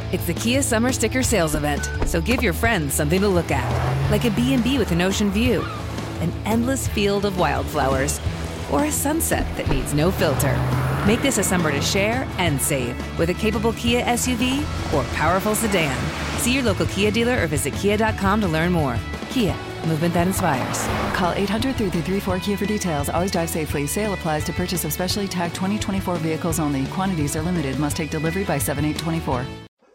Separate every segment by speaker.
Speaker 1: It's the Kia Summer Sticker Sales Event, so give your friends something to look at, like a B&B with an ocean view, an endless field of wildflowers, or a sunset that needs no filter. Make this a summer to share and save with a capable Kia SUV or powerful sedan. See your local Kia dealer or visit kia.com to learn more. Kia, movement that inspires.
Speaker 2: Call 800-3334-KIA for details. Always drive safely. Sale applies to purchase of specially tagged 2024 vehicles only. Quantities are limited. Must take delivery by 7/8/24.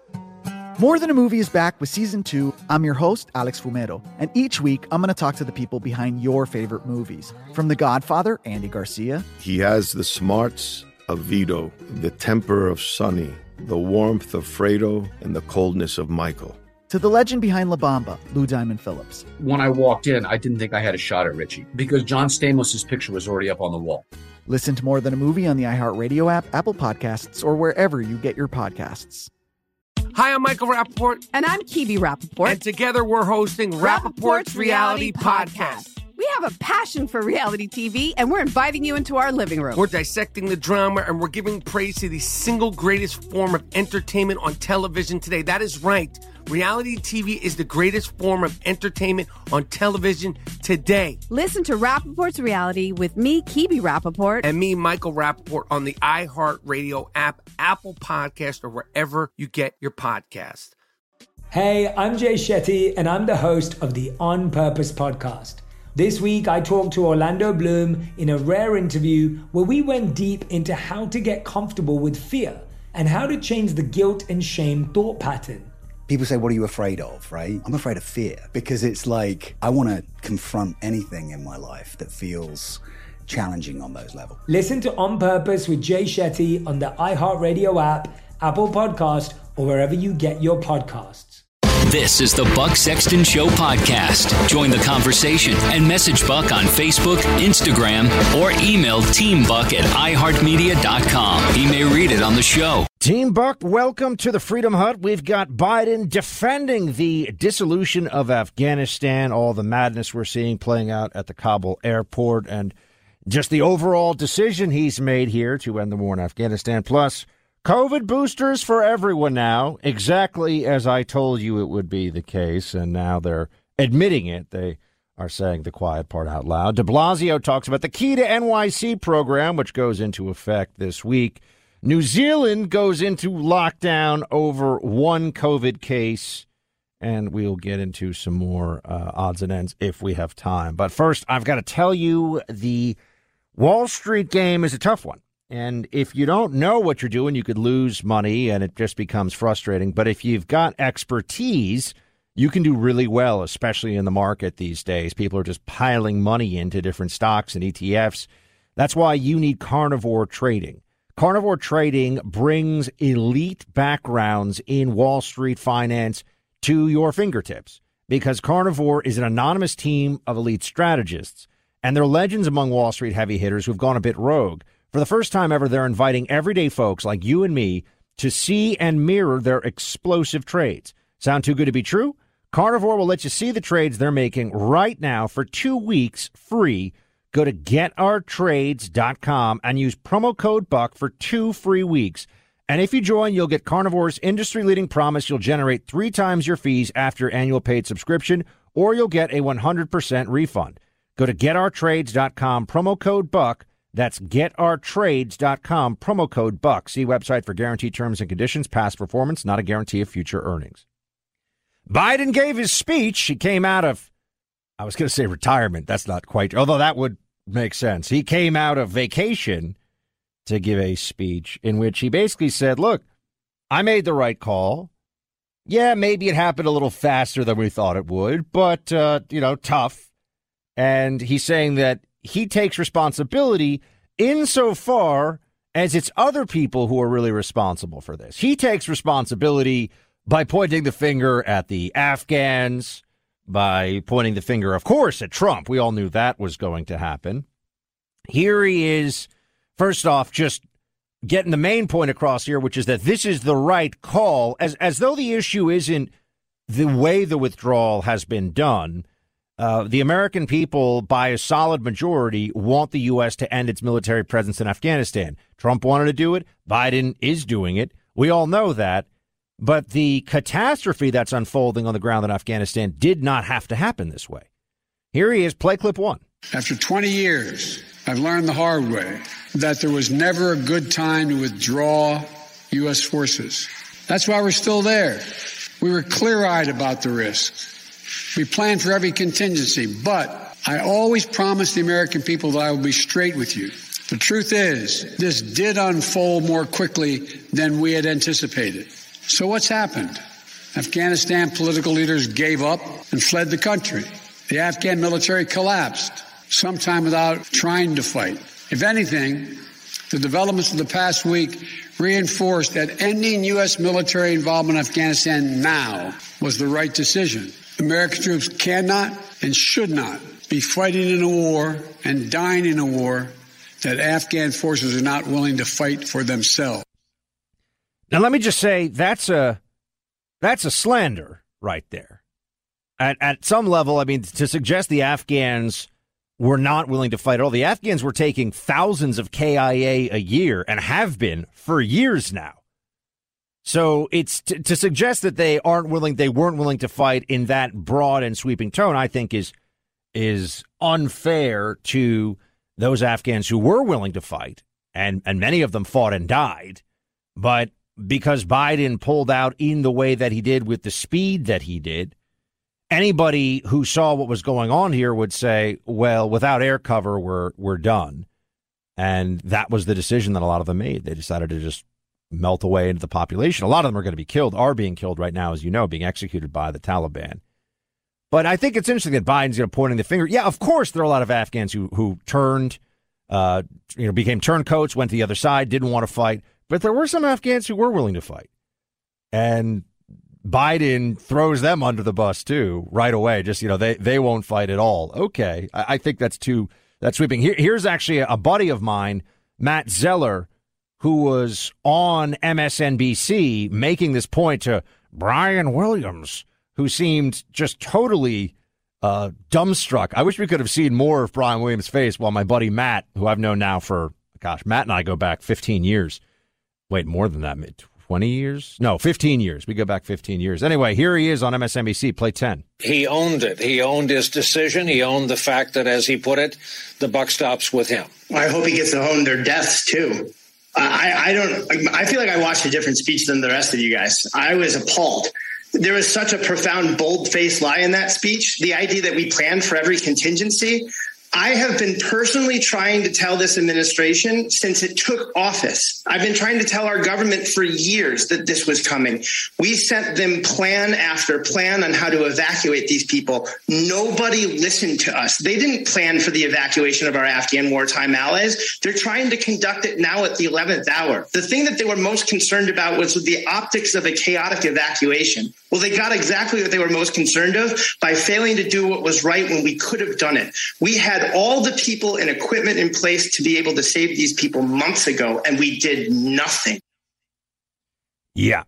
Speaker 3: More Than a Movie is back with Season 2. I'm your host, Alex Fumero, and each week I'm going to talk to the people behind your favorite movies. From The Godfather, Andy Garcia.
Speaker 4: He has the smarts of Vito, the temper of Sonny, the warmth of Fredo, and the coldness of Michael.
Speaker 3: To the legend behind La Bamba, Lou Diamond Phillips.
Speaker 5: When I walked in, I didn't think I had a shot at Richie because John Stamos' picture was already up on the wall.
Speaker 3: Listen to More Than a Movie on the iHeartRadio app, Apple Podcasts, or wherever you get your podcasts.
Speaker 6: Hi, I'm Michael Rappaport.
Speaker 7: And I'm Kibi Rappaport.
Speaker 6: And together we're hosting Rappaport's Reality Podcast.
Speaker 7: We have a passion for reality TV, and we're inviting you into our living room.
Speaker 6: We're dissecting the drama, and we're giving praise to the single greatest form of entertainment on television today. That is right. Reality TV is the greatest form of entertainment on television today.
Speaker 7: Listen to Rappaport's Reality with me, Kibi Rappaport.
Speaker 6: And me, Michael Rappaport, on the iHeartRadio app, Apple Podcast, or wherever you get your podcast.
Speaker 8: Hey, I'm Jay Shetty, and I'm the host of the On Purpose podcast. This week, I talked to Orlando Bloom in a rare interview where we went deep into how to get comfortable with fear and how to change the guilt and shame thought pattern.
Speaker 9: People say, what are you afraid of, right? I'm afraid of fear because it's like I want to confront anything in my life that feels challenging on those levels.
Speaker 8: Listen to On Purpose with Jay Shetty on the iHeartRadio app, Apple Podcast, or wherever you get your podcasts.
Speaker 10: This is the Buck Sexton Show podcast. Join the conversation and message Buck on Facebook, Instagram, or email teambuck@iheartmedia.com. He may read it on the show.
Speaker 11: Team Buck, welcome to the Freedom Hut. We've got Biden defending the dissolution of Afghanistan, all the madness we're seeing playing out at the Kabul airport, and just the overall decision he's made here to end the war in Afghanistan. Plus, COVID boosters for everyone now, exactly as I told you it would be the case, and now they're admitting it. They are saying the quiet part out loud. De Blasio talks about the Key to NYC program, which goes into effect this week. New Zealand goes into lockdown over one COVID case, and we'll get into some more odds and ends if we have time. But first, I've got to tell you, the Wall Street game is a tough one. And if you don't know what you're doing, you could lose money and it just becomes frustrating. But if you've got expertise, you can do really well, especially in the market these days. People are just piling money into different stocks and ETFs. That's why you need Carnivore Trading. Carnivore Trading brings elite backgrounds in Wall Street finance to your fingertips because Carnivore is an anonymous team of elite strategists, and they're legends among Wall Street heavy hitters who've gone a bit rogue. For the first time ever, they're inviting everyday folks like you and me to see and mirror their explosive trades. Sound too good to be true? Carnivore will let you see the trades they're making right now for 2 weeks free. Go to GetOurTrades.com and use promo code BUCK for 2 free weeks. And if you join, you'll get Carnivore's industry-leading promise you'll generate 3 times your fees after your annual paid subscription, or you'll get a 100% refund. Go to GetOurTrades.com, promo code BUCK. That's GetOurTrades.com, promo code BUCK. See website for guaranteed terms and conditions. Past performance, not a guarantee of future earnings. Biden gave his speech. He came out of, I was going to say retirement. That's not quite, although that would make sense. He came out of vacation to give a speech in which he basically said, look, I made the right call. Yeah, maybe it happened a little faster than we thought it would, but, tough. And he's saying that he takes responsibility insofar as it's other people who are really responsible for this. He takes responsibility by pointing the finger at the Afghans, by pointing the finger, of course, at Trump. We all knew that was going to happen. Here he is, first off, just getting the main point across here, which is that this is the right call, as though the issue isn't the way the withdrawal has been done. The American people, by a solid majority, want the U.S. to end its military presence in Afghanistan. Trump wanted to do it. Biden is doing it. We all know that. But the catastrophe that's unfolding on the ground in Afghanistan did not have to happen this way. Here he is, play clip 1.
Speaker 12: After 20 years, I've learned the hard way that there was never a good time to withdraw U.S. forces. That's why we're still there. We were clear-eyed about the risks. We planned for every contingency, but I always promised the American people that I would be straight with you. The truth is, this did unfold more quickly than we had anticipated. So what's happened? Afghanistan political leaders gave up and fled the country. The Afghan military collapsed, sometime without trying to fight. If anything, the developments of the past week reinforced that ending U.S. military involvement in Afghanistan now was the right decision. American troops cannot and should not be fighting in a war and dying in a war that Afghan forces are not willing to fight for themselves.
Speaker 11: Now, let me just say that's a slander right there. At some level, I mean, to suggest the Afghans were not willing to fight at all. The Afghans were taking thousands of KIA a year and have been for years now. So it's to suggest that they weren't willing to fight in that broad and sweeping tone, I think is unfair to those Afghans who were willing to fight, and many of them fought and died. But because Biden pulled out in the way that he did with the speed that he did, anybody who saw what was going on here would say, well, without air cover, we're done. And that was the decision that a lot of them made. They decided to just melt away into the population. A lot of them are going to be killed, are being killed right now, as you know, being executed by the Taliban. But I think it's interesting that Biden's pointing the finger. Yeah, of course, there are a lot of Afghans who turned, became turncoats, went to the other side, didn't want to fight. But there were some Afghans who were willing to fight. And Biden throws them under the bus, too, right away. Just, they won't fight at all. Okay, I think that's sweeping. Here's actually a buddy of mine, Matt Zeller, who was on MSNBC making this point to Brian Williams, who seemed just totally dumbstruck. I wish we could have seen more of Brian Williams' face while my buddy Matt, who I've known now for, Matt and I go back 15 years. Wait, more than that, 20 years? No, 15 years. We go back 15 years. Anyway, here he is on MSNBC. Play 10.
Speaker 13: He owned it. He owned his decision. He owned the fact that, as he put it, the buck stops with him.
Speaker 14: I hope he gets to own their deaths, too. I feel like I watched a different speech than the rest of you guys. I was appalled. There was such a profound, bold-faced lie in that speech. The idea that we planned for every contingency. I have been personally trying to tell this administration since it took office. I've been trying to tell our government for years that this was coming. We sent them plan after plan on how to evacuate these people. Nobody listened to us. They didn't plan for the evacuation of our Afghan wartime allies. They're trying to conduct it now at the 11th hour. The thing that they were most concerned about was the optics of a chaotic evacuation. Well, they got exactly what they were most concerned of by failing to do what was right when we could have done it. We had all the people and equipment in place to be able to save these people months ago, and we did nothing.
Speaker 11: Yeah.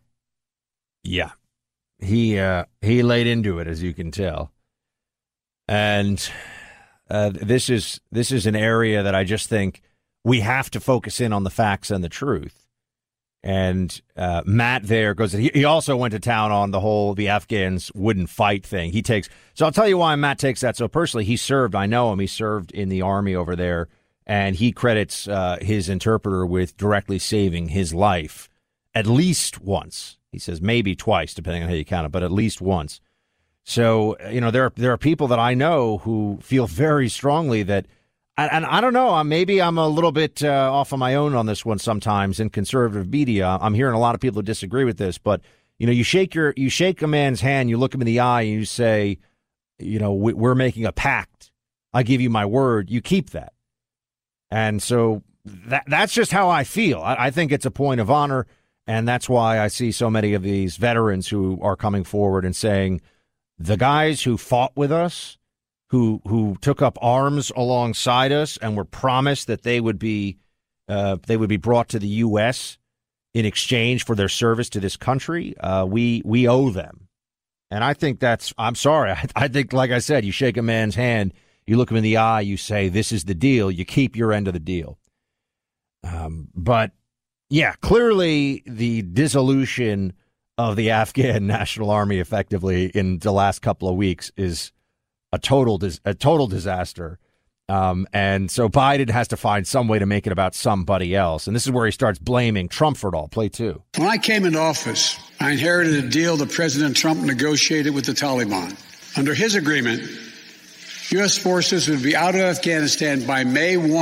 Speaker 11: He laid into it, as you can tell. And this is an area that I just think we have to focus in on the facts and the truth. And Matt there goes, he also went to town on the Afghans wouldn't fight thing. So I'll tell you why Matt takes that so personally. He served in the army over there, and he credits his interpreter with directly saving his life at least once. He says maybe twice, depending on how you count it, but at least once. So, there are people that I know who feel very strongly that, and I don't know, maybe I'm a little bit off on my own on this one sometimes in conservative media. I'm hearing a lot of people who disagree with this, but, you shake a man's hand, you look him in the eye, and you say, we're making a pact. I give you my word. You keep that. And so that's just how I feel. I think it's a point of honor, and that's why I see so many of these veterans who are coming forward and saying, the guys who fought with us, who took up arms alongside us and were promised that they would be brought to the U.S. in exchange for their service to this country, we owe them. And I think I'm sorry. I think, like I said, you shake a man's hand, you look him in the eye, you say, this is the deal. You keep your end of the deal. But, yeah, clearly the dissolution of the Afghan National Army effectively in the last couple of weeks is a total disaster. And so Biden has to find some way to make it about somebody else. And this is where he starts blaming Trump for it all. Play 2.
Speaker 12: When I came into office, I inherited a deal that President Trump negotiated with the Taliban. Under his agreement, U.S. forces would be out of Afghanistan by May 1,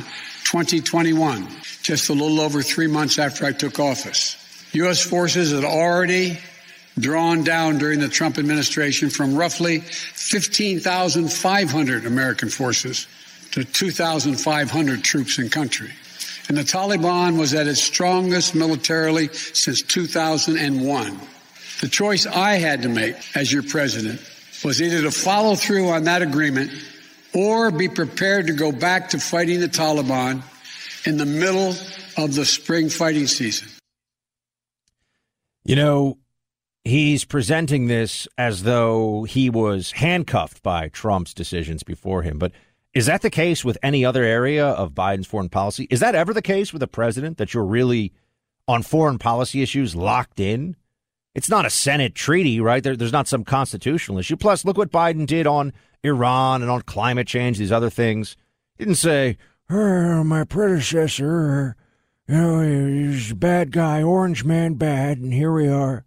Speaker 12: 2021, just a little over 3 months after I took office. U.S. forces had already drawn down during the Trump administration from roughly 15,500 American forces to 2,500 troops in country. And the Taliban was at its strongest militarily since 2001. The choice I had to make as your president was either to follow through on that agreement or be prepared to go back to fighting the Taliban in the middle of the spring fighting season.
Speaker 11: You know, he's presenting this as though he was handcuffed by Trump's decisions before him. But is that the case with any other area of Biden's foreign policy? Is that ever the case with a president, that you're really on foreign policy issues locked in? It's not a Senate treaty, right? There's not some constitutional issue. Plus, look what Biden did on Iran and on climate change, these other things. He didn't say, my predecessor, he's a bad guy, orange man bad, and here we are.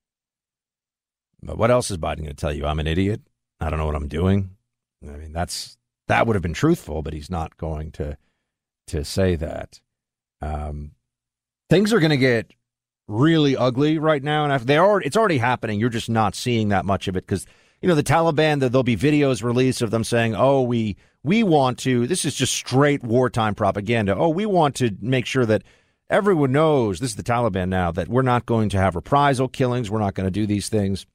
Speaker 11: But what else is Biden going to tell you? I'm an idiot. I don't know what I'm doing. I mean, that would have been truthful, but he's not going to say that. Things are going to get really ugly right now, and it's already happening. You're just not seeing that much of it because, you know, the Taliban, there'll be videos released of them saying, oh, we want to, this is just straight wartime propaganda. Oh, we want to make sure that everyone knows, this is the Taliban now, that we're not going to have reprisal killings. We're not going to do these things.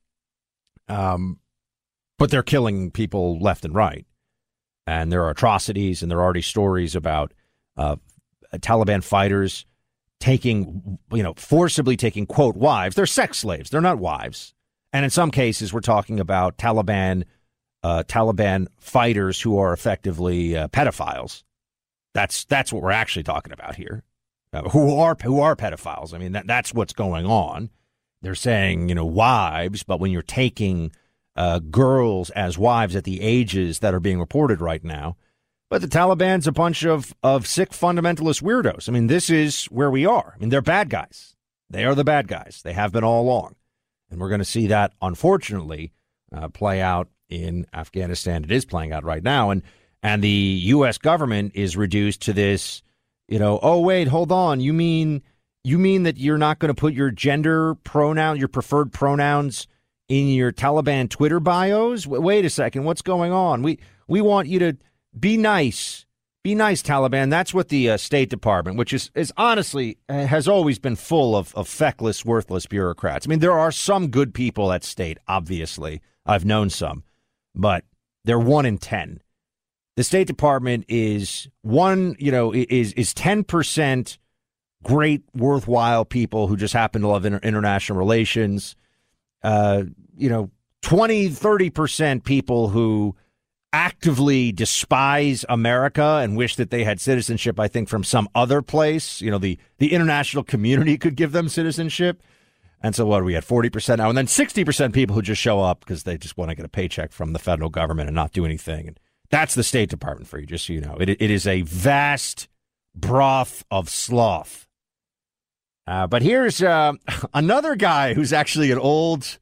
Speaker 11: But they're killing people left and right. And there are atrocities, and there are already stories about Taliban fighters forcibly taking, quote, wives. They're sex slaves. They're not wives. And in some cases, we're talking about Taliban fighters who are effectively pedophiles. That's what we're actually talking about here. Who are pedophiles. I mean, that's what's going on. They're saying, wives, but when you're taking girls as wives at the ages that are being reported right now. But the Taliban's a bunch of sick fundamentalist weirdos. I mean, this is where we are. I mean, they're bad guys. They are the bad guys. They have been all along. And we're going to see that, unfortunately, play out in Afghanistan. It is playing out right now. And the U.S. government is reduced to this, oh, wait, hold on. You mean that you're not going to put your gender pronoun, your preferred pronouns in your Taliban Twitter bios? Wait a second. What's going on? We want you to be nice. Be nice, Taliban. That's what the State Department, which is honestly has always been full of feckless, worthless bureaucrats. I mean, there are some good people at state, obviously. I've known some, but they're 1 in 10. The State Department is 10% great, worthwhile people who just happen to love international relations. 20-30% people who actively despise America and wish that they had citizenship, I think, from some other place. The international community could give them citizenship. And so what are we at, 40% now? And then 60% people who just show up because they just want to get a paycheck from the federal government and not do anything. And that's the State Department for you, just so you know. It is a vast broth of sloth. But here's another guy who's actually an old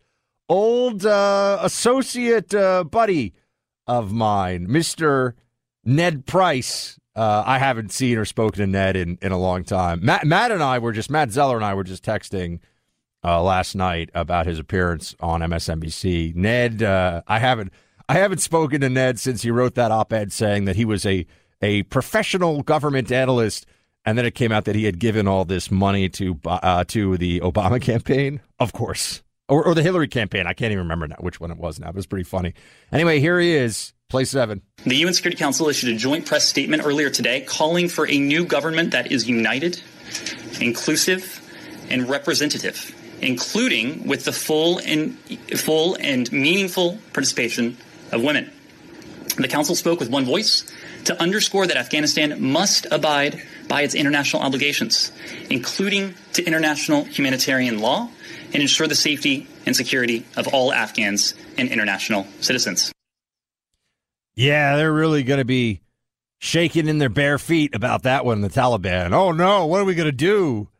Speaker 11: associate buddy of mine, Mr. Ned Price. I haven't seen or spoken to Ned in a long time. Matt Zeller and I were just texting last night about his appearance on MSNBC. Ned, I haven't spoken to Ned since he wrote that op-ed saying that he was a professional government analyst, and then it came out that he had given all this money to the Obama campaign, of course. Or the Hillary campaign. I can't even remember now which one it was now. But it was pretty funny. Anyway, here he is, play 7.
Speaker 15: The UN Security Council issued a joint press statement earlier today calling for a new government that is united, inclusive, and representative, including with the full and meaningful participation of women. The Council spoke with one voice to underscore that Afghanistan must abide by its international obligations, including to international humanitarian law and ensure the safety and security of all Afghans and international citizens.
Speaker 11: Yeah, they're really going to be shaking in their bare feet about that one, the Taliban. Oh, no, what are we going to do?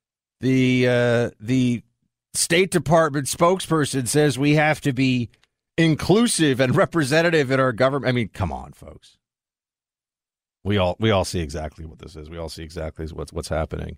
Speaker 11: The State Department spokesperson says we have to be inclusive and representative in our government. I mean, come on, folks. We all see exactly what this is. We all see exactly what's happening.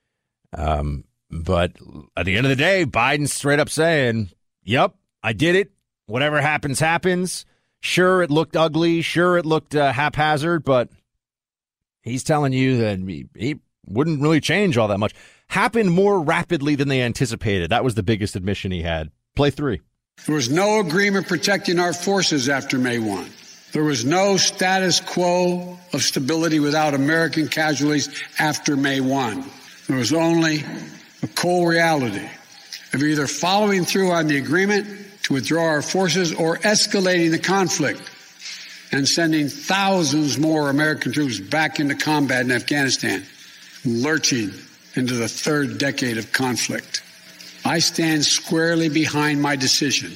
Speaker 11: But at the end of the day, Biden's straight up saying, yep, I did it. Whatever happens, happens. Sure, it looked ugly. Sure, it looked haphazard. But he's telling you that he wouldn't really change all that much. Happened more rapidly than they anticipated. That was the biggest admission he had. Play 3.
Speaker 12: There was no agreement protecting our forces after May 1. There was no status quo of stability without American casualties after May 1. There was only a cold reality of either following through on the agreement to withdraw our forces or escalating the conflict and sending thousands more American troops back into combat in Afghanistan, lurching into the third decade of conflict. I stand squarely behind my decision.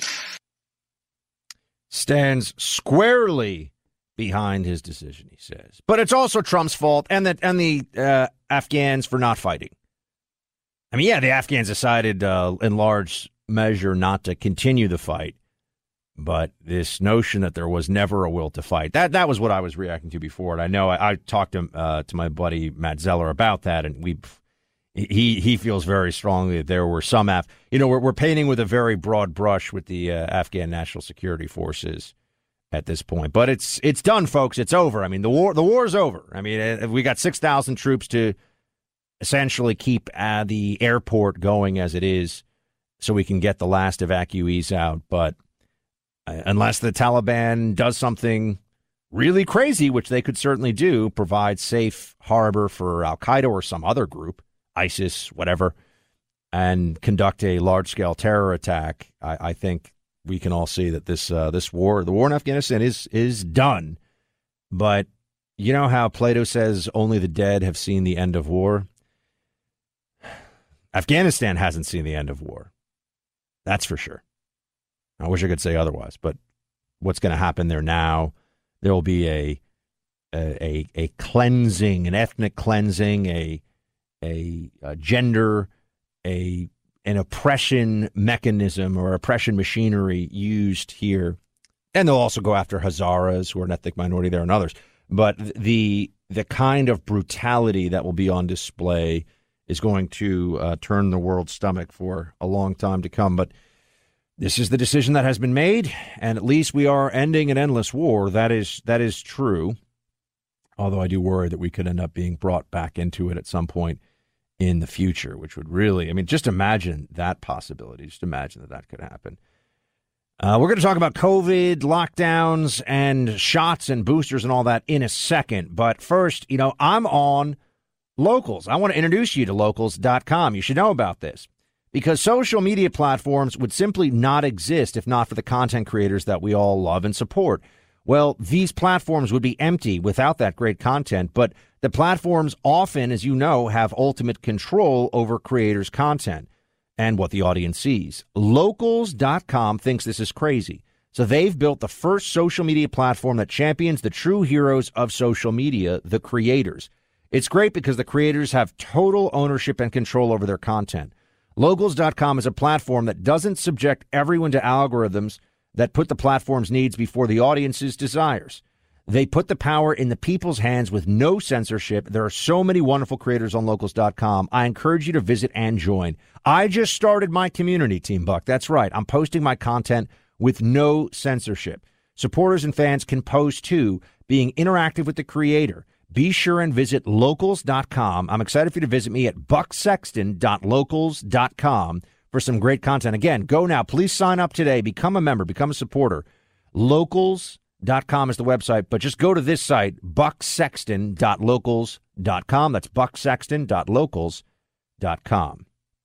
Speaker 11: Stands squarely behind his decision, he says. But it's also Trump's fault and the Afghans for not fighting. I mean, yeah, the Afghans decided in large measure not to continue the fight. But this notion that there was never a will to fight, that was what I was reacting to before. And I know I talked to my buddy Matt Zeller about that, and he feels very strongly that there were some we're painting with a very broad brush with the Afghan National Security Forces at this point. But it's done, folks. It's over. I mean, the war's over. I mean, we got 6,000 troops to essentially keep the airport going as it is so we can get the last evacuees out. But unless the Taliban does something really crazy, which they could certainly do, provide safe harbor for Al-Qaeda or some other group, ISIS, whatever, and conduct a large-scale terror attack, I think we can all see that this war, the war in Afghanistan, is done. But you know how Plato says only the dead have seen the end of war? Afghanistan hasn't seen the end of war. That's for sure. I wish I could say otherwise, but what's going to happen there now? There will be a cleansing, an ethnic cleansing, a gender, an oppression mechanism or oppression machinery used here. And they'll also go after Hazaras, who are an ethnic minority there, and others. But the kind of brutality that will be on display is going to turn the world's stomach for a long time to come. But this is the decision that has been made, and at least we are ending an endless war. That is true, although I do worry that we could end up being brought back into it at some point in the future, which would really, I mean, just imagine that possibility. Just imagine that could happen. We're going to talk about COVID, lockdowns, and shots and boosters and all that in a second. But first, I'm on Locals. I want to introduce you to Locals.com. You should know about this because social media platforms would simply not exist if not for the content creators that we all love and support. Well, these platforms would be empty without that great content, but the platforms often, as you know, have ultimate control over creators' content and what the audience sees. Locals.com thinks this is crazy. So they've built the first social media platform that champions the true heroes of social media, the creators. It's great because the creators have total ownership and control over their content. Locals.com is a platform that doesn't subject everyone to algorithms that put the platform's needs before the audience's desires. They put the power in the people's hands with no censorship. There are so many wonderful creators on Locals.com. I encourage you to visit and join. I just started my community, Team Buck. That's right. I'm posting my content with no censorship. Supporters and fans can post too, being interactive with the creator. Be sure and visit Locals.com. I'm excited for you to visit me at bucksexton.locals.com for some great content. Again, go now. Please sign up today. Become a member. Become a supporter. Locals.com is the website, but just go to this site, bucksexton.locals.com. That's bucksexton.locals.com.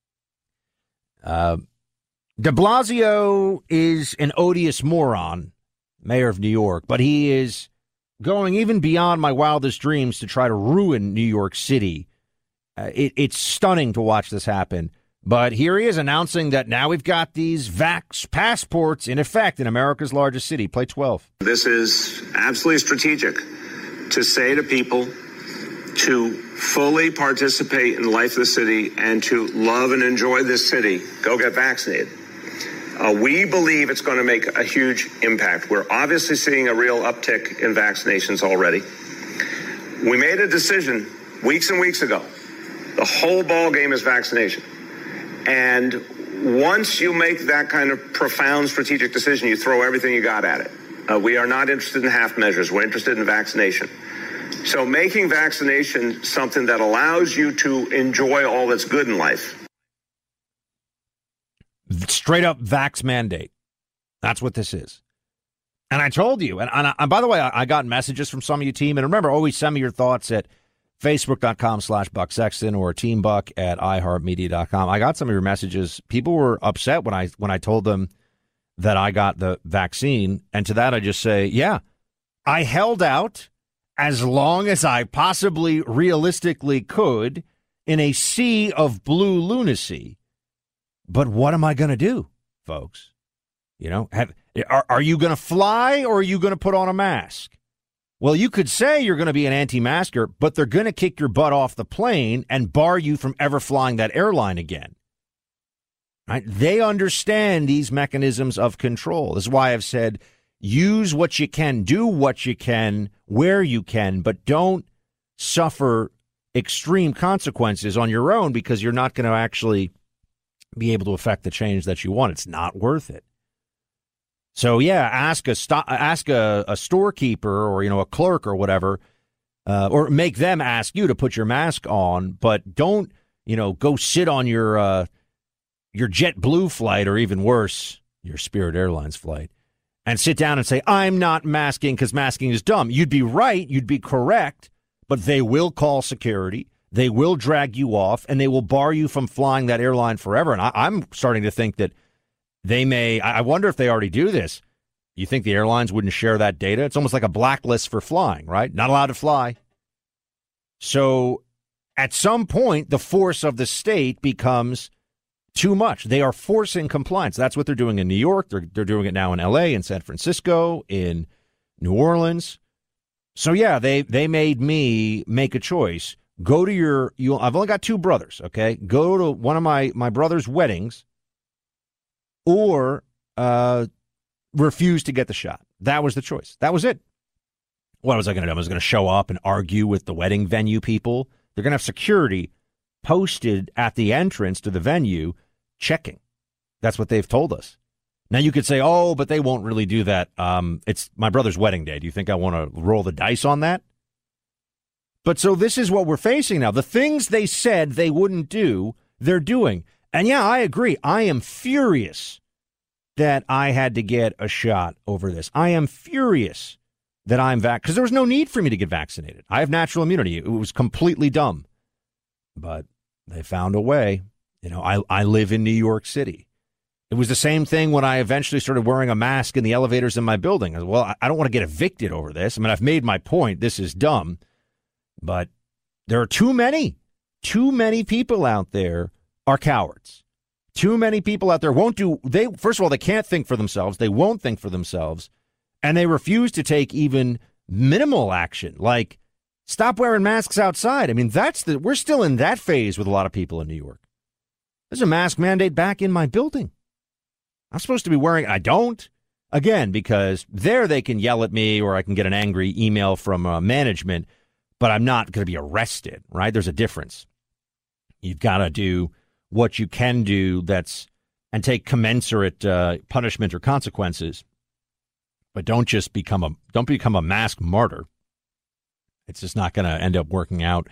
Speaker 11: De Blasio is an odious moron, mayor of New York, but he is going even beyond my wildest dreams to try to ruin New York City. It's stunning to watch this happen. But here he is announcing that now we've got these vax passports in effect in America's largest city. Play 12.
Speaker 16: This is absolutely strategic to say to people to fully participate in life of the city and to love and enjoy this city, go get vaccinated. We believe it's going to make a huge impact. We're obviously seeing a real uptick in vaccinations already. We made a decision weeks and weeks ago. The whole ball game is vaccination. And once you make that kind of profound strategic decision, you throw everything you got at it. We are not interested in half measures. We're interested in vaccination. So making vaccination something that allows you to enjoy all that's good in life.
Speaker 11: Straight up vax mandate. That's what this is. And I told you, and by the way, I got messages from some of you team. And remember, always send me your thoughts at Facebook.com/Buck Sexton or teambuck@iHeartMedia.com. I got some of your messages. People were upset when I told them that I got the vaccine. And to that, I just say, yeah, I held out as long as I possibly realistically could in a sea of blue lunacy. But what am I going to do, folks? You know, are you going to fly or are you going to put on a mask? Well, you could say you're going to be an anti-masker, but they're going to kick your butt off the plane and bar you from ever flying that airline again. Right? They understand these mechanisms of control. This is why I've said use what you can, do what you can, where you can, but don't suffer extreme consequences on your own because you're not going to actually be able to affect the change that you want. It's not worth it. So, yeah, ask a storekeeper or, a clerk or whatever, or make them ask you to put your mask on, but don't, go sit on your JetBlue flight or even worse, your Spirit Airlines flight and sit down and say, I'm not masking because masking is dumb. You'd be right. You'd be correct. But they will call security. They will drag you off and they will bar you from flying that airline forever. And I'm starting to think that they may. I wonder if they already do this. You think the airlines wouldn't share that data? It's almost like a blacklist for flying, right? Not allowed to fly. So at some point, the force of the state becomes too much. They are forcing compliance. That's what they're doing in New York. They're doing it now in L.A., in San Francisco, in New Orleans. So, yeah, they made me make a choice. Go to I've only got two brothers, okay? Go to one of my brother's weddings or refuse to get the shot. That was the choice. That was it. What was I going to do? I was going to show up and argue with the wedding venue people. They're going to have security posted at the entrance to the venue checking. That's what they've told us. Now, you could say, oh, but they won't really do that. It's my brother's wedding day. Do you think I want to roll the dice on that? But so this is what we're facing now. The things they said they wouldn't do, they're doing. And yeah, I agree. I am furious that I had to get a shot over this. I am furious that I'm vaccinated because there was no need for me to get vaccinated. I have natural immunity. It was completely dumb. But they found a way. I live in New York City. It was the same thing when I eventually started wearing a mask in the elevators in my building. I was, well, I don't want to get evicted over this. I mean, I've made my point. This is dumb. But there are too many people out there are cowards. Too many people out there first of all, they can't think for themselves. They won't think for themselves. And they refuse to take even minimal action, like stop wearing masks outside. I mean, we're still in that phase with a lot of people in New York. There's a mask mandate back in my building. I'm supposed to be wearing, I don't. Again, because there they can yell at me or I can get an angry email from management, but I'm not going to be arrested, right? There's a difference. You've got to do what you can do and take commensurate punishment or consequences, but don't become a mask martyr. It's just not going to end up working out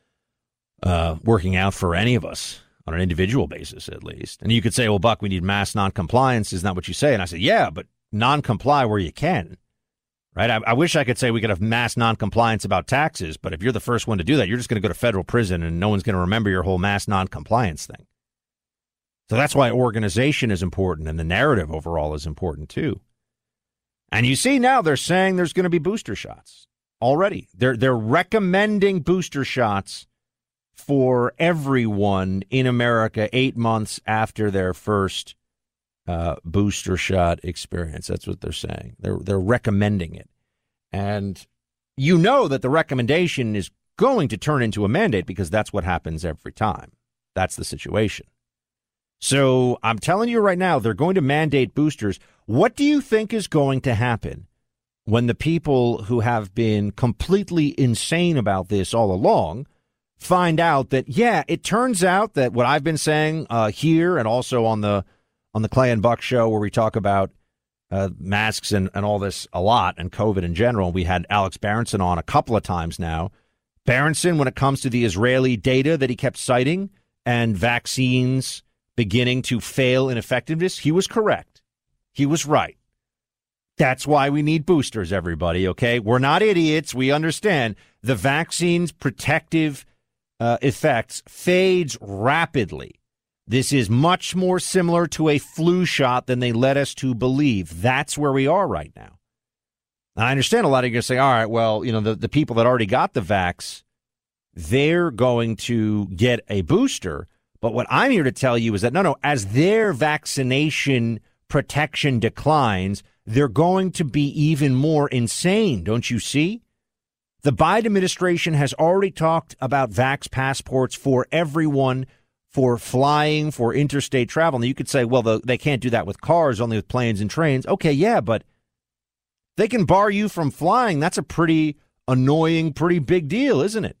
Speaker 11: for any of us on an individual basis, at least. And you could say, well, Buck, we need mass noncompliance. Isn't that what you say? And I said, yeah, but non-comply where you can, right? I wish I could say we could have mass noncompliance about taxes, but if you're the first one to do that, you're just going to go to federal prison and no one's going to remember your whole mass noncompliance thing. So that's why organization is important and the narrative overall is important too. And you see now they're saying there's going to be booster shots already. They're recommending booster shots for everyone in America 8 months after their first booster shot experience. That's what they're saying. They're recommending it. And you know that the recommendation is going to turn into a mandate because that's what happens every time. That's the situation. So I'm telling you right now, they're going to mandate boosters. What do you think is going to happen when the people who have been completely insane about this all along find out that, yeah, it turns out that what I've been saying here and also on the Clay and Buck show where we talk about masks and all this a lot and COVID in general. We had Alex Berenson on a couple of times now. Berenson, when it comes to the Israeli data that he kept citing and vaccines beginning to fail in effectiveness, he was correct. He was right. That's why we need boosters, everybody, okay? We're not idiots. We understand the vaccine's protective effects fades rapidly. This is much more similar to a flu shot than they led us to believe. That's where we are right now. And I understand a lot of you are going to say, all right, well, you know, the people that already got the vax, they're going to get a booster. But what I'm here to tell you is that, no, as their vaccination protection declines, they're going to be even more insane. Don't you see? The Biden administration has already talked about vax passports for everyone, for flying, for interstate travel. Now, you could say, well, they can't do that with cars, only with planes and trains. Okay, yeah, but they can bar you from flying. That's a pretty annoying, pretty big deal, isn't it?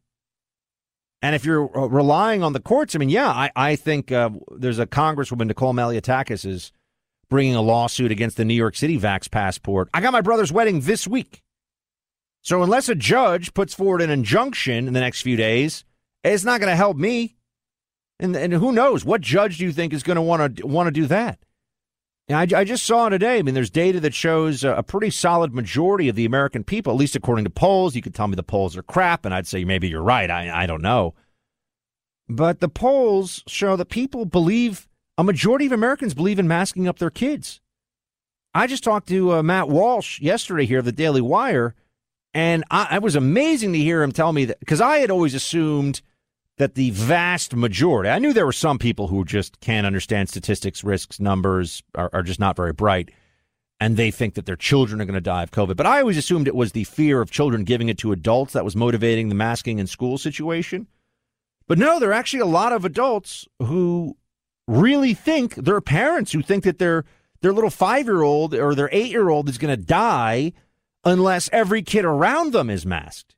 Speaker 11: And if you're relying on the courts, I mean, yeah, I think there's a Congresswoman, Nicole Malliotakis, is bringing a lawsuit against the New York City vax passport. I got my brother's wedding this week. So unless a judge puts forward an injunction in the next few days, it's not going to help me. And who knows? What judge do you think is going to want to do that? And I just saw today, I mean, there's data that shows a pretty solid majority of the American people, at least according to polls. You could tell me the polls are crap, and I'd say maybe you're right. I don't know. But the polls show that people believe, a majority of Americans believe in masking up their kids. I just talked to Matt Walsh yesterday here of the Daily Wire, and it was amazing to hear him tell me that, because I had always assumed that the vast majority, I knew there were some people who just can't understand statistics, risks, numbers, are just not very bright, and they think that their children are going to die of COVID. But I always assumed it was the fear of children giving it to adults that was motivating the masking in school situation. But no, there are actually a lot of adults who really think, their parents who think that their little 5-year-old or their 8-year-old is going to die unless every kid around them is masked.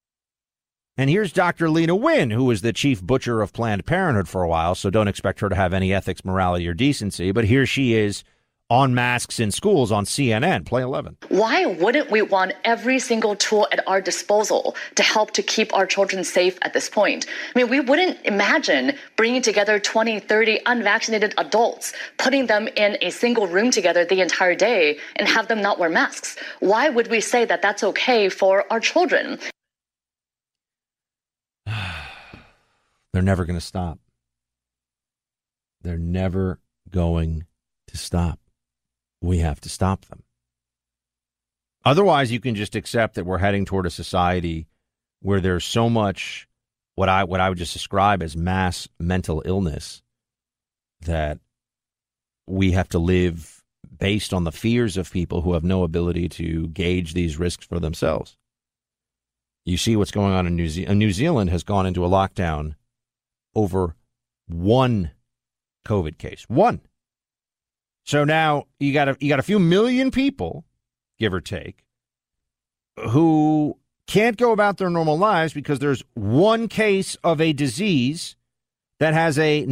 Speaker 11: And here's Dr. Lena Wynn, who was the chief butcher of Planned Parenthood for a while, so don't expect her to have any ethics, morality, or decency. But here she is on masks in schools on CNN. Play 11.
Speaker 17: Why wouldn't we want every single tool at our disposal to help to keep our children safe at this point? I mean, we wouldn't imagine bringing together 20, 30 unvaccinated adults, putting them in a single room together the entire day and have them not wear masks. Why would we say that that's okay for our children?
Speaker 11: They're never going to stop. They're never going to stop. We have to stop them. Otherwise, you can just accept that we're heading toward a society where there's so much what I would just describe as mass mental illness that we have to live based on the fears of people who have no ability to gauge these risks for themselves. You see what's going on in New Zealand. New Zealand has gone into a lockdown over one COVID case. One. So now you got a few million people, give or take, who can't go about their normal lives because there's one case of a disease that has a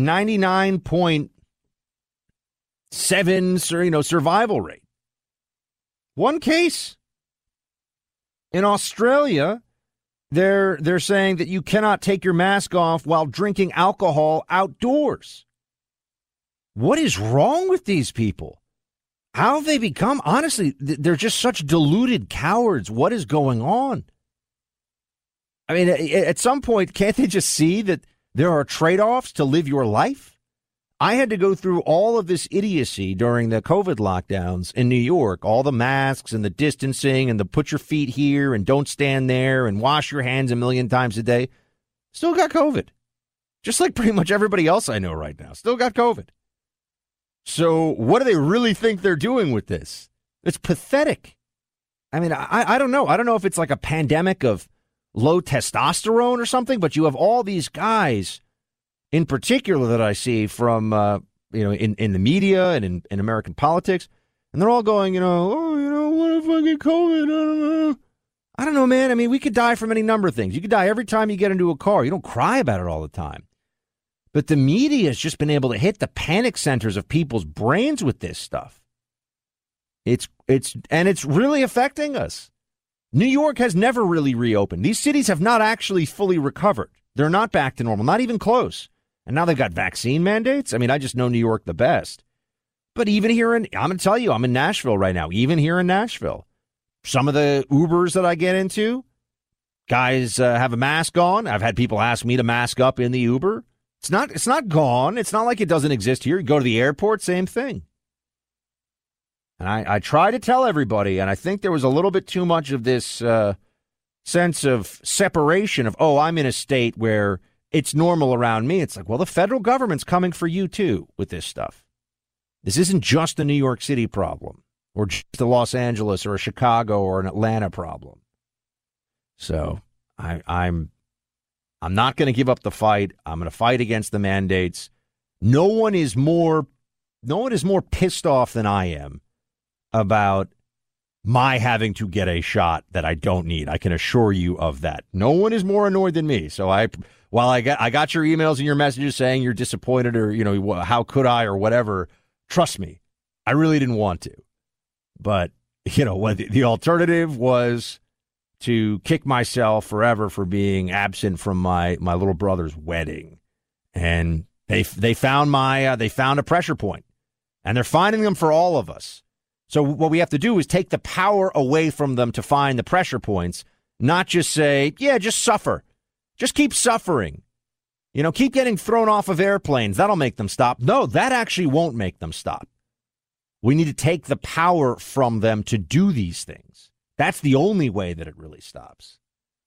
Speaker 11: 99.7 survival rate. One case. In Australia, they're saying that you cannot take your mask off while drinking alcohol outdoors. What is wrong with these people? How have they become? Honestly, they're just such deluded cowards. What is going on? I mean, at some point, can't they just see that there are trade-offs to live your life? I had to go through all of this idiocy during the COVID lockdowns in New York, all the masks and the distancing and the put your feet here and don't stand there and wash your hands a million times a day. Still got COVID. just like pretty much everybody else I know right now. Still got COVID. So what do they really think they're doing with this? It's pathetic. I mean, I don't know. I don't know if it's like a pandemic of low testosterone or something, but you have all these guys in particular that I see from, in the media and in American politics, and they're all going, what if I get COVID? I don't know, man. I mean, we could die from any number of things. You could die every time you get into a car. You don't cry about it all the time. But the media has just been able to hit the panic centers of people's brains with this stuff. It's really affecting us. New York has never really reopened. These cities have not actually fully recovered. They're not back to normal, not even close. And now they've got vaccine mandates. I mean, I just know New York the best. But even here I'm going to tell you, I'm in Nashville right now. Even here in Nashville, some of the Ubers that I get into, guys have a mask on. I've had people ask me to mask up in the Uber. It's not gone. It's not like it doesn't exist here. You go to the airport, same thing. And I try to tell everybody, and I think there was a little bit too much of this sense of separation of, I'm in a state where it's normal around me. It's like, well, the federal government's coming for you, too, with this stuff. This isn't just a New York City problem or just a Los Angeles or a Chicago or an Atlanta problem. So I'm not going to give up the fight. I'm going to fight against the mandates. No one is more pissed off than I am about my having to get a shot that I don't need. I can assure you of that. No one is more annoyed than me. So while I got your emails and your messages saying you're disappointed or, how could I or whatever, trust me, I really didn't want to. But, the alternative was to kick myself forever for being absent from my little brother's wedding. And they found a pressure point, and they're finding them for all of us. So what we have to do is take the power away from them to find the pressure points, not just say, just suffer. Just keep suffering. Keep getting thrown off of airplanes. That'll make them stop. No, that actually won't make them stop. We need to take the power from them to do these things. That's the only way that it really stops.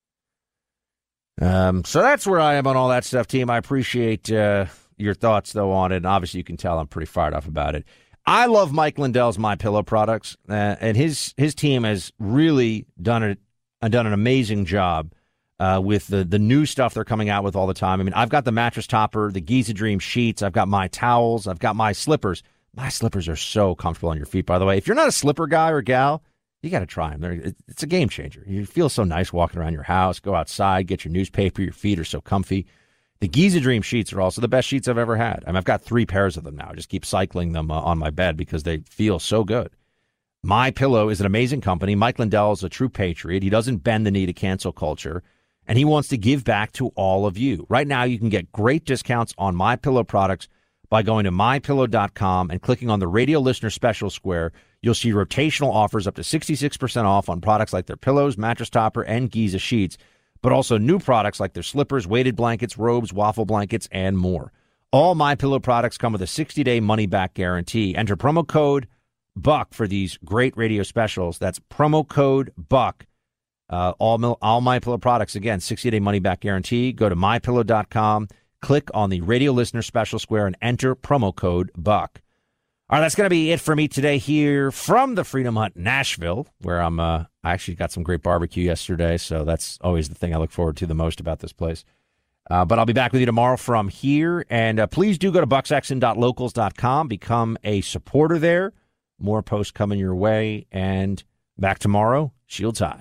Speaker 11: So that's where I am on all that stuff, team. I appreciate your thoughts, though, on it. And obviously, you can tell I'm pretty fired up about it. I love Mike Lindell's MyPillow products, and his team has really done an amazing job with the new stuff they're coming out with all the time. I mean, I've got the mattress topper, the Giza Dream sheets, I've got my towels, I've got my slippers. My slippers are so comfortable on your feet, by the way. If you're not a slipper guy or gal, you got to try them. It's a game changer. You feel so nice walking around your house, go outside, get your newspaper, your feet are so comfy. The Giza Dream sheets are also the best sheets I've ever had. I mean, I've got 3 pairs of them now. I just keep cycling them on my bed because they feel so good. MyPillow is an amazing company. Mike Lindell is a true patriot. He doesn't bend the knee to cancel culture, and he wants to give back to all of you. Right now, you can get great discounts on MyPillow products by going to MyPillow.com and clicking on the radio listener special square. You'll see rotational offers up to 66% off on products like their pillows, mattress topper, and Giza sheets, but also new products like their slippers, weighted blankets, robes, waffle blankets, and more. All MyPillow products come with a 60-day money-back guarantee. Enter promo code BUCK for these great radio specials. That's promo code BUCK. All MyPillow products, again, 60-day money-back guarantee. Go to MyPillow.com, click on the radio listener special square, and enter promo code BUCK. All right, that's going to be it for me today here from the Freedom Hut, Nashville, where I actually got some great barbecue yesterday, so that's always the thing I look forward to the most about this place. But I'll be back with you tomorrow from here, and please do go to bucksexton.locals.com, become a supporter there. More posts coming your way, and back tomorrow, shields high.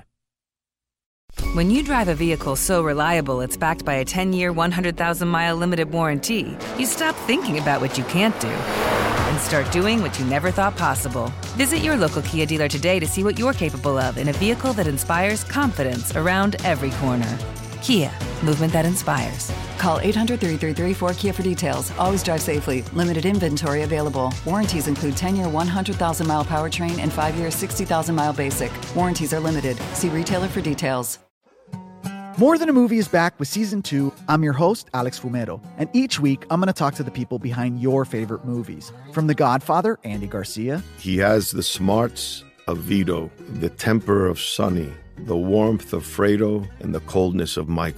Speaker 1: When you drive a vehicle so reliable it's backed by a 10-year, 100,000-mile limited warranty, you stop thinking about what you can't do and start doing what you never thought possible. Visit your local Kia dealer today to see what you're capable of in a vehicle that inspires confidence around every corner. Kia, movement that inspires.
Speaker 2: Call 800-333-4KIA for details. Always drive safely. Limited inventory available. Warranties include 10-year 100,000-mile powertrain and 5-year 60,000-mile basic. Warranties are limited. See retailer for details.
Speaker 3: More Than a Movie is back with Season 2. I'm your host, Alex Fumero, and each week I'm going to talk to the people behind your favorite movies. From The Godfather, Andy Garcia.
Speaker 4: He has the smarts of Vito, the temper of Sonny, the warmth of Fredo, and the coldness of Michael.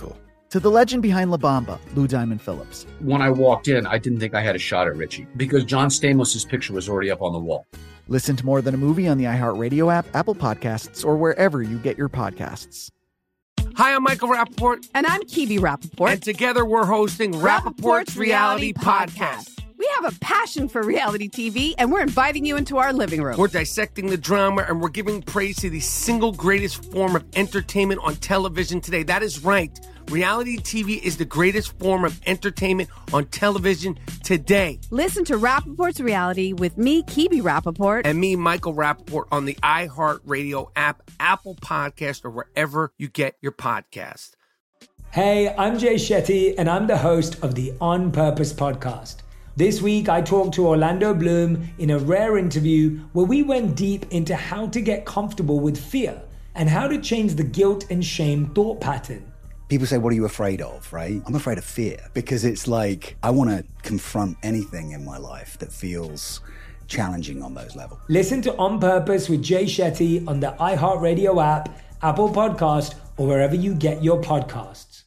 Speaker 3: to the legend behind La Bamba, Lou Diamond Phillips.
Speaker 5: When I walked in, I didn't think I had a shot at Richie because John Stamos' picture was already up on the wall.
Speaker 3: Listen to More Than a Movie on the iHeartRadio app, Apple Podcasts, or wherever you get your podcasts.
Speaker 6: Hi, I'm Michael Rappaport.
Speaker 7: And I'm Kibi Rappaport.
Speaker 6: And together we're hosting Rappaport's Reality Podcast.
Speaker 7: We have a passion for reality TV, and we're inviting you into our living room.
Speaker 6: We're dissecting the drama, and we're giving praise to the single greatest form of entertainment on television today. That is right. Reality TV is the greatest form of entertainment on television today.
Speaker 7: Listen to Rappaport's Reality with me, Kibi Rappaport.
Speaker 6: And me, Michael Rappaport, on the iHeartRadio app, Apple Podcast, or wherever you get your podcast.
Speaker 8: Hey, I'm Jay Shetty, and I'm the host of the On Purpose podcast. This week, I talked to Orlando Bloom in a rare interview where we went deep into how to get comfortable with fear and how to change the guilt and shame thought pattern.
Speaker 9: People say, what are you afraid of, right? I'm afraid of fear because it's like I want to confront anything in my life that feels challenging on those levels.
Speaker 8: Listen to On Purpose with Jay Shetty on the iHeartRadio app, Apple Podcast, or wherever you get your podcasts.